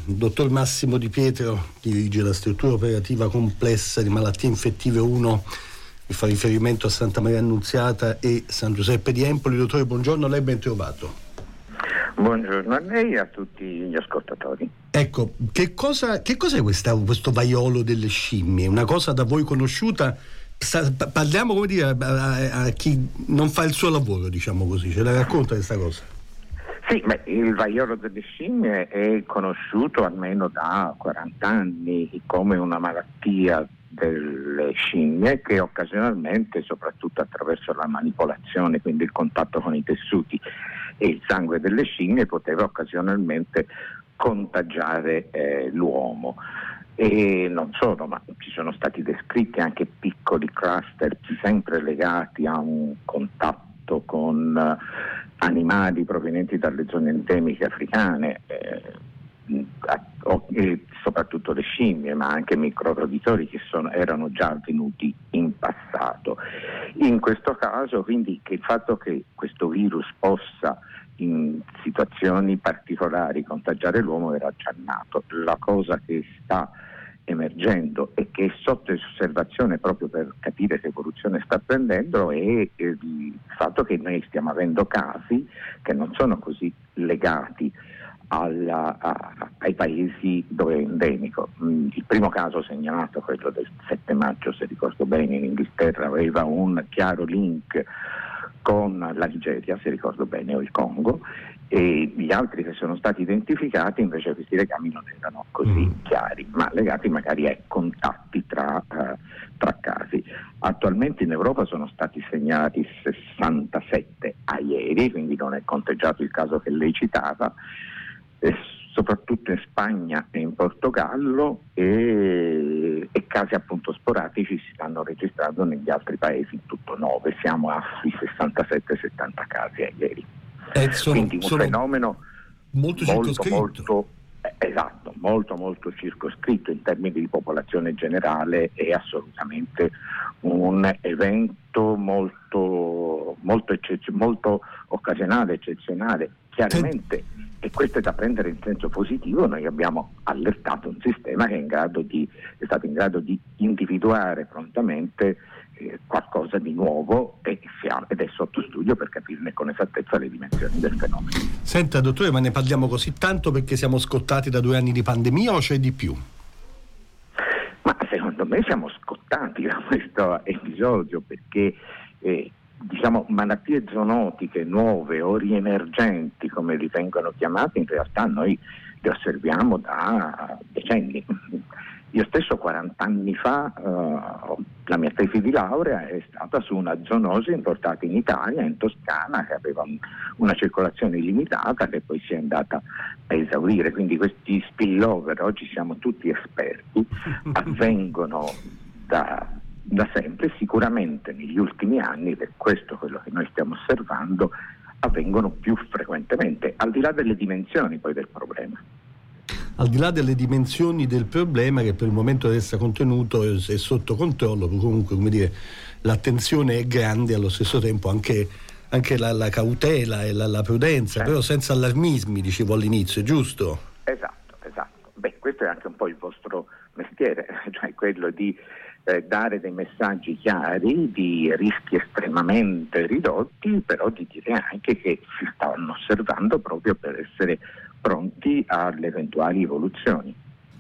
dottor Massimo Di Pietro dirige la struttura operativa complessa di malattie infettive 1, mi fa riferimento a Santa Maria Annunziata e San Giuseppe di Empoli. Dottore, buongiorno, lei ben trovato. Buongiorno a lei e a tutti gli ascoltatori. Ecco, che cos'è questo vaiolo delle scimmie? Una cosa da voi conosciuta? Parliamo, come dire, a chi non fa il suo lavoro, diciamo così. Ce la racconta questa cosa? Sì, il vaiolo delle scimmie è conosciuto almeno da 40 anni come una malattia delle scimmie che occasionalmente, soprattutto attraverso la manipolazione, quindi il contatto con i tessuti e il sangue delle scimmie, poteva occasionalmente contagiare l'uomo. E non solo, ma ci sono stati descritti anche piccoli cluster sempre legati a un contatto con animali provenienti dalle zone endemiche africane, e soprattutto le scimmie, ma anche microroditori che erano già avvenuti in passato. In questo caso, quindi, che il fatto che questo virus possa in situazioni particolari contagiare l'uomo era già nato. La cosa che sta emergendo e che è sotto osservazione proprio per capire che evoluzione sta prendendo è il fatto che noi stiamo avendo casi che non sono così legati ai paesi dove è endemico. Il primo caso segnalato, quello del 7 maggio, se ricordo bene, in Inghilterra, aveva un chiaro link con la Nigeria, se ricordo bene, o il Congo, e gli altri che sono stati identificati invece questi legami non erano così chiari, ma legati magari ai contatti tra casi. Attualmente in Europa sono stati segnalati 67 a ieri, quindi non è conteggiato il caso che lei citava, soprattutto in Spagna e in Portogallo, e casi appunto sporadici si stanno registrando negli altri paesi, in tutto 9, siamo a 67-70 casi a ieri. Quindi un fenomeno molto circoscritto in termini di popolazione generale, è assolutamente un evento molto occasionale, eccezionale, chiaramente. E questo è da prendere in senso positivo. Noi abbiamo allertato un sistema che è stato in grado di individuare prontamente qualcosa di nuovo ed è sotto studio per capirne con esattezza le dimensioni del fenomeno. Senta, dottore, ma ne parliamo così tanto perché siamo scottati da 2 anni di pandemia o c'è di più? Ma secondo me siamo scottati da questo episodio perché malattie zoonotiche nuove o riemergenti, come li vengono chiamate, in realtà noi le osserviamo da decenni. Io stesso 40 anni fa, la mia tesi di laurea è stata su una zoonosi importata in Italia, in Toscana, che aveva una circolazione illimitata che poi si è andata a esaurire. Quindi questi spillover, oggi siamo tutti esperti, avvengono da sempre. Sicuramente negli ultimi anni, ed è questo quello che noi stiamo osservando, avvengono più frequentemente, al di là delle dimensioni poi del problema. Al di là delle dimensioni del problema, che per il momento resta contenuto e è sotto controllo, comunque, come dire, l'attenzione è grande, allo stesso tempo anche la cautela e la prudenza, certo. Però senza allarmismi, dicevo all'inizio, giusto? Esatto. Questo è anche un po' il vostro mestiere, cioè quello di dare dei messaggi chiari di rischi estremamente ridotti, però di dire anche che si stanno osservando proprio per essere pronti alle eventuali evoluzioni.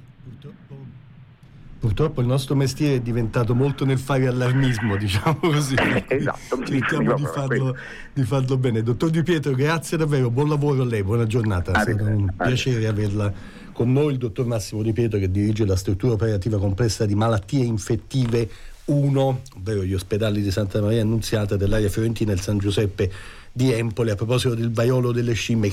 Purtroppo il nostro mestiere è diventato molto nel fare allarmismo, diciamo così. Esatto. Cerchiamo di farlo bene. Dottor Di Pietro, grazie davvero, buon lavoro a lei, buona giornata. È stato un piacere averla con noi, il dottor Massimo Di Pietro, che dirige la struttura operativa complessa di malattie infettive 1, ovvero gli ospedali di Santa Maria Annunziata, dell'area fiorentina e il San Giuseppe di Empoli, a proposito del vaiolo delle scimmie.